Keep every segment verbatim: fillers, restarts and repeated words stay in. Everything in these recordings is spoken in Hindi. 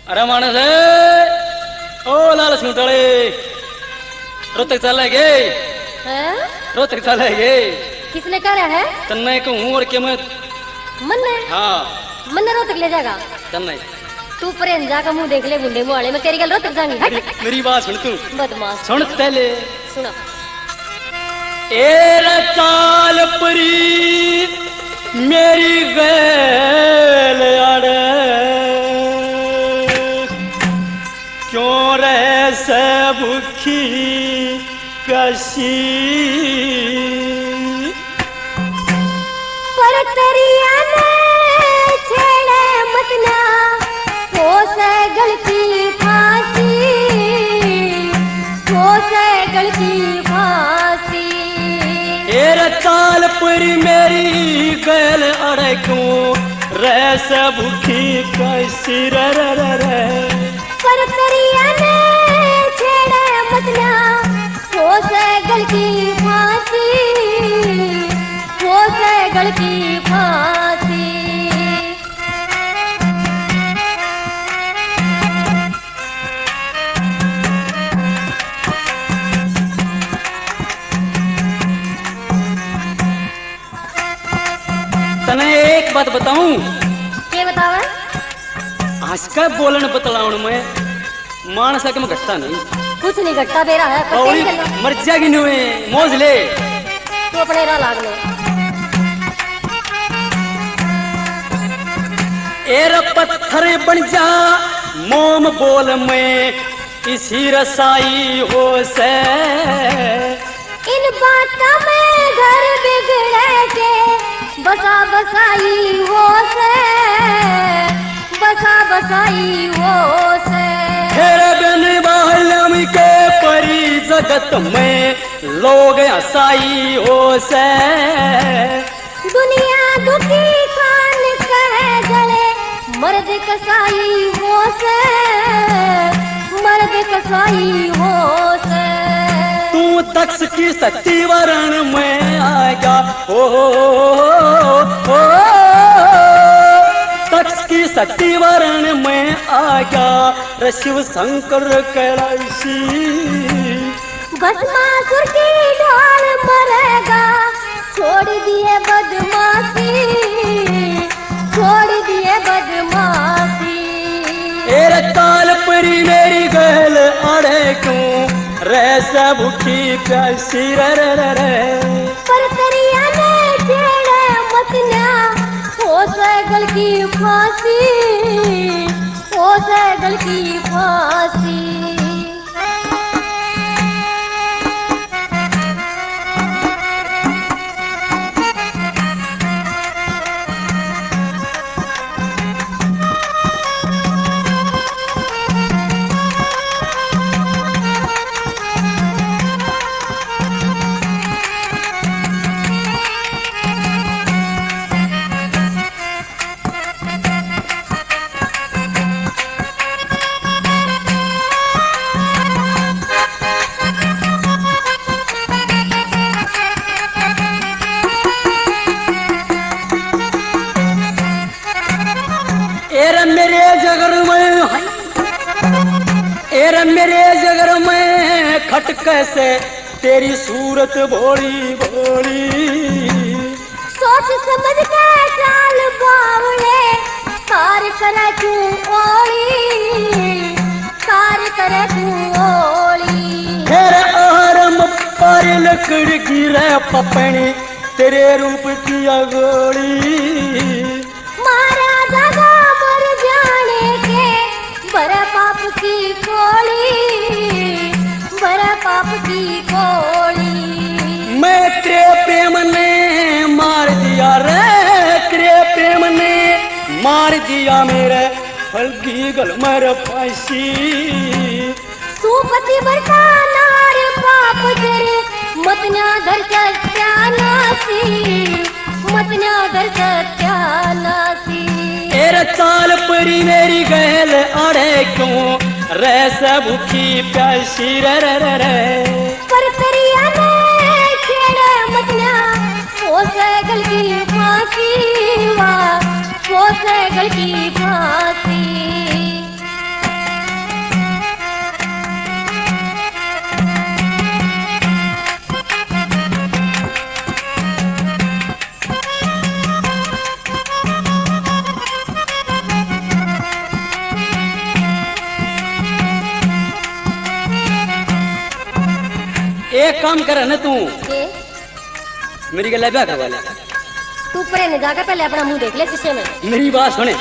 अरे मानस ओ लाल सुनतळे रोहतक चले गे हैं? रोहतक चले गे किसने कहा है? तन्ने को हूँ और के मैं मन ने हाँ मन ने रोहतक ले जाएगा। तन्ने तू परेन जाकर मुंह देख ले गुंडे मुंह वाले, मैं तेरी गल रोहतक जाऊंगी। हट मेरी बात सुन तू बदमाश सुन पहले सुना। एरा चाल परी मेरी गैल अड़े क्यों रह से भूखी कशी पर तेरिया ने छेड़े मत ना हो से गलती फांसी हो से गलती फांसी। एरा चाल परी मेरी गैल अड़े क्यों रह से भूखी कशी रे रे रे रे पर तेरिया ने छेड़े मत ना हो से गलती फांसी हो से गलती फांसी। तने एक बात बताऊं के बतावा? आज का बोलन बतलाउन में मानस के में घटता नहीं कुछ नहीं घटता बेरा है पर बौड़ी तेरी गल्ला मर जाएगी नुए मौज ले तू अपने राह लाग ले। एर पत्थर बन जा मोम बोल में इसी रसाई हो से इन बातों में घर बिगड़े के बसा बसाई हो से बसा बसाई हो से। तेरे बिन बालम के परी जगत में लोग हसाई हो से दुनिया दुखी खान कहे जले मर्द कसाई हो से मर्द कसाई हो से। तू दक्ष की सती वरण में आएगा हो, हो, हो, हो, हो दक्ष की सती वरण में आएगा शिव शंकर कैलाशी भस्मासुर की ढाल मरेगा छोड़ दिए बदमाशी छोड़ दिए बदमाशी। एरे ताल परी मेरी गैल अड़े क्यों रह से भूखी प्यासी रे रे रे रे पर तेरिया ने छेड़े मत ना हो सैगल की फांसी हो सैगल की फांसी। एरे मेरे जगर में एरे मेरे जगर में खटक से तेरी सूरत भोली भोली सोच समझ के चाल बावले कार करे तू ओली कार करे तू ओली। फिर आरम पर लकड़ गिरे पपनी तेरे रूप की अगोली मारा जगा मर जाने के बड़े पाप की कोली बड़े पाप की कोली। मैं तेरे प्रेम ने मार दिया रे तेरे प्रेम ने मार दिया मेरे फलगी गल मर फांसी। तू पति बरका नार पाप तेरे मत ना धर सत्यानासी मत ना धर सत्यानासी। एरे चाल परी मेरी गैल अड़े क्यों रह से भूखी प्यासी रे रे रे रे पर तेरिया ने छेड़े मत ना हो सैगल की फांसी वाह हो सैगल की फांसी। एक काम कर ना तू के मेरी गला ब्याह करवा ले। तू परे न जाकर पहले अपना मुंह देख ले शीशे में। मेरी बात सुने।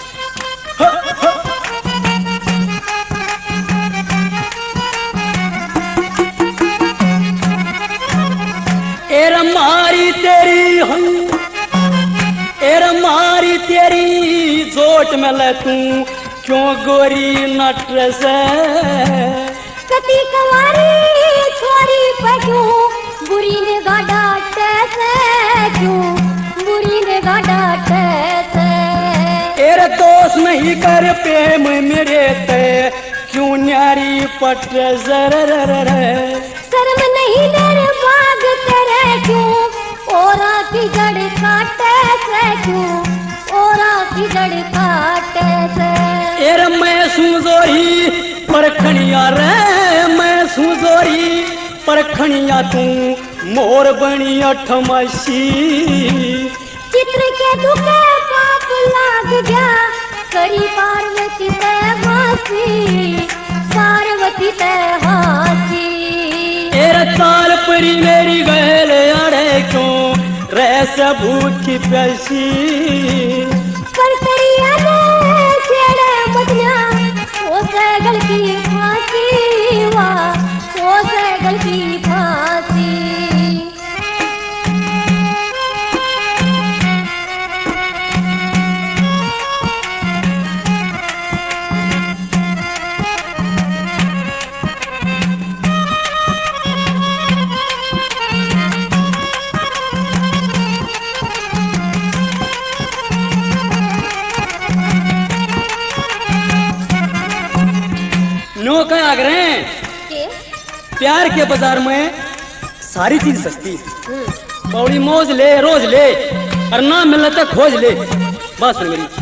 एर मारी तेरी हम एर मारी तेरी जोट में ले तू क्यों गोरी नटरस कती कवारी छोरी पे क्यों बुरी ने गाड़ा कैसे क्यों बुरी ने गाड़ा कैसे एर दोस्त नहीं कर प्रेम मेरे ते क्यों न्यारी पट जर शर्म नहीं मेरे बाग तेरे क्यों ओरा की जड़ काटे से क्यों ओरा की जड़ काटे से एर मैं सुजोरी परखनिया रे मैं सुजोरी परखनिया तू मोर बनी अठमसी चित्र के दुखे पाप लाग गया करी पार्वती ते हासी पार्वती ते हासी एर ताल परी मेरी गैल अड़े क्यों रैस भूखी प्यासी पर करिया ने छेड़े मदना ओ सैगल की फांसी वाह ओ सैगल की फांसी नो क्या आग्रह के प्यार के बाजार में सारी चीज सस्ती हम्म पौड़ी मौज ले रोज ले और ना मिलने तक खोज ले। बस सुन मेरी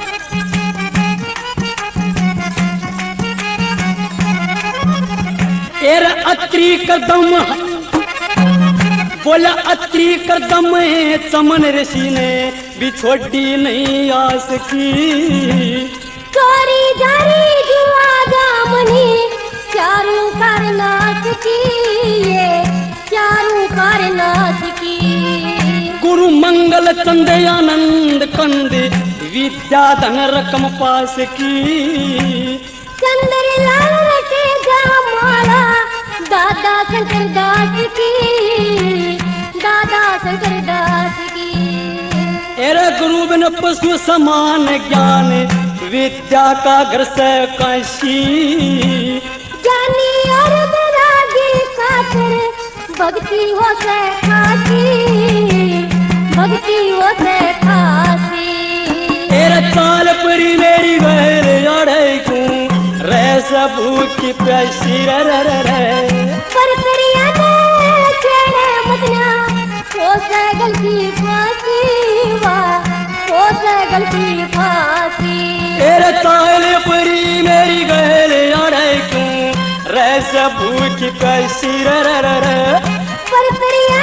एर अत्री कदम बोला अत्री कदम चमन ऋषि ने भी छोड़ी नहीं आस की चोरी जारी जुआ दामनी चारू कर नाच की ये चारू कर नाच की गुरु मंगल चंद आनंद कंद विद्या धन रकम पास की चंद्र लाल के माला दादा शंकर दास की दादा शंकर दास की एरे गुरु बिन पशु समान ज्ञान विद्या का घर से काशी ज्ञानी और वैरागी खातिर भक्ति हो से खासी भक्ति हो से खासी एरे चाल परी मेरी गैर अड़े क्यों रैस भूखी प्यासी रे रे रे रे पर करिया ने छेड़े मदना ओ सैगल की फांसी वाह ओ सैगल की फांसी एरे चाल परी मेरी गैर अड़े क्यों रैस भूखी प्यासी रे रे रे रे पर करिया